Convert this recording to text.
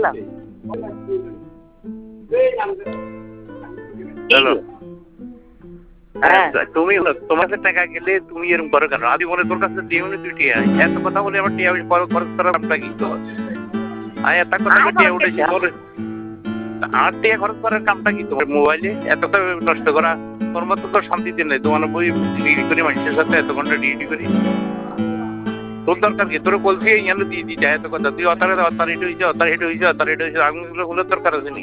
Hello hello হ্যাঁ তুমি তোমার কাছে টাকা গেলে তুমি এরকম করো কেন? আদি বলে তোর কাছে দিও নি তুই টিয়া এত কথা বলে আমার টিয়া খরচ করার নামটা কি তো? আমি এত কথা আমি টিয়া খরচ উঠেছি করছি। তোর আর টিয়া খরচ করার কামটা কি তোমার? মোবাইলে এত নষ্ট করা তোর মতো তো শান্তিতে নেই। তোমার বই ডিগ্রি করি মানুষের সাথে এত ঘন্টা ডিগ্রি করি তোর দরকার কি? তোর বলছি এই দিয়ে দিতে এত কথা তুই অতারিট হয়েছে আঙুলগুলো দরকার আছে নি